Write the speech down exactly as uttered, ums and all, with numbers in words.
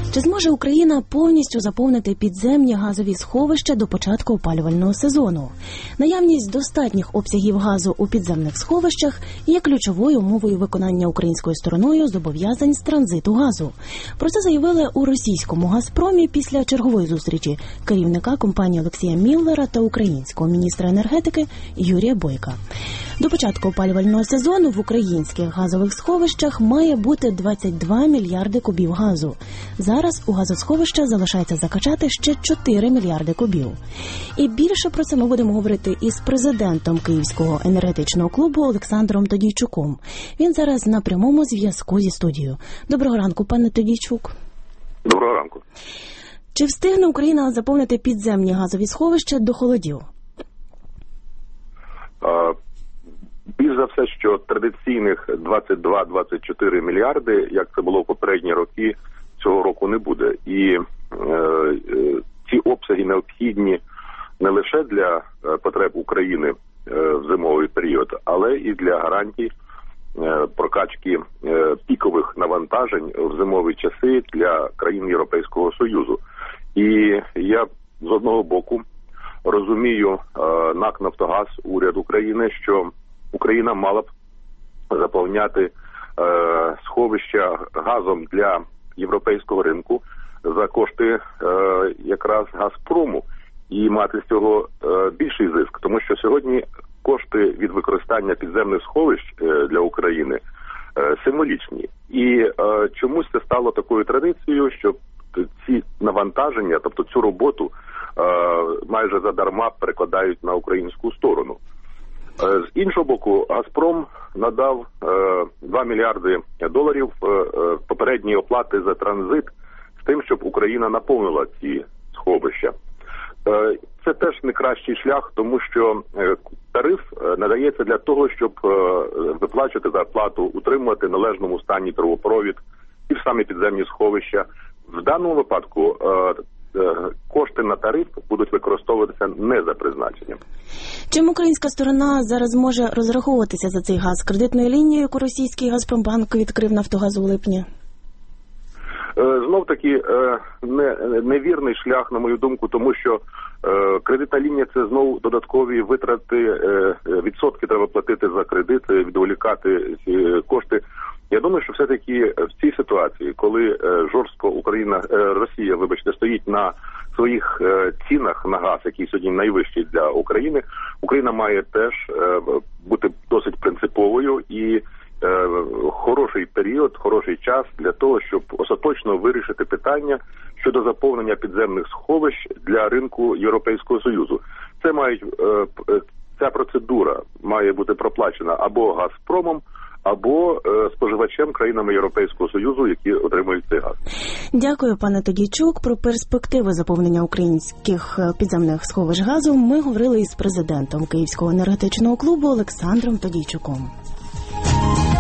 Чи зможе Україна повністю заповнити підземні газові сховища до початку опалювального сезону? Наявність достатніх обсягів газу у підземних сховищах є ключовою умовою виконання українською стороною зобов'язань з транзиту газу. Про це заявили у російському «Газпромі» після чергової зустрічі керівника компанії Олексія Міллера та українського міністра енергетики Юрія Бойка. До початку опалювального сезону в українських газових сховищах має бути двадцять два мільярди кубів газу. Зараз у газосховища залишається закачати ще чотири мільярди кубів. І більше про це ми будемо говорити із президентом Київського енергетичного клубу Олександром Тодійчуком. Він зараз на прямому зв'язку зі студією. Доброго ранку, пане Тодійчук. Доброго ранку. Чи встигне Україна заповнити підземні газові сховища до холодів? А... Більш за все, що традиційних двадцять два - двадцять чотири мільярди, як це було в попередні роки, цього року не буде. І е, е, ці обсяги необхідні не лише для потреб України е, в зимовий період, але і для гарантій е, прокачки е, пікових навантажень в зимові часи для країн Європейського Союзу. І я з одного боку розумію е, НАК «Нафтогаз», уряд України, що Україна мала б заповняти е, сховища газом для європейського ринку за кошти е, якраз «Газпрому» і мати з цього е, більший зиск. Тому що сьогодні кошти від використання підземних сховищ е, для України е, символічні. І е, чомусь це стало такою традицією, що ці навантаження, тобто цю роботу е, майже задарма перекладають на українську сторону. З іншого боку, «Газпром» надав е, два мільярди доларів е, е, попередньої оплати за транзит з тим, щоб Україна наповнила ці сховища. Е, це теж не кращий шлях, тому що е, тариф е, надається для того, щоб е, виплачувати зарплату, утримувати в належному стані трубопровід і в самі підземні сховища. В даному випадку е, кошти на тариф будуть використовуватися не за призначенням. Чим українська сторона зараз може розраховуватися за цей газ? Кредитною лінією, яку російський «Газпромбанк» відкрив «Нафтогаз» у липні? Знов-таки не, невірний шлях, на мою думку, тому що кредитна лінія – це знову додаткові витрати, відсотки треба платити за кредит, відволікати кошти. Я думаю, що все-таки в цій ситуації, коли жорстко Україна, Росія, вибачте, стоїть на своїх цінах на газ, який сьогодні найвищий для України, Україна має теж бути досить принциповою і хороший період, хороший час для того, щоб остаточно вирішити питання щодо заповнення підземних сховищ для ринку Європейського Союзу. Це мають, ця процедура має бути проплачена або «Газпромом», або е, споживачем країнами Європейського Союзу, які отримують цей газ. Дякую, пане Тодійчук. Про перспективи заповнення українських підземних сховищ газу ми говорили із президентом Київського енергетичного клубу Олександром Тодійчуком.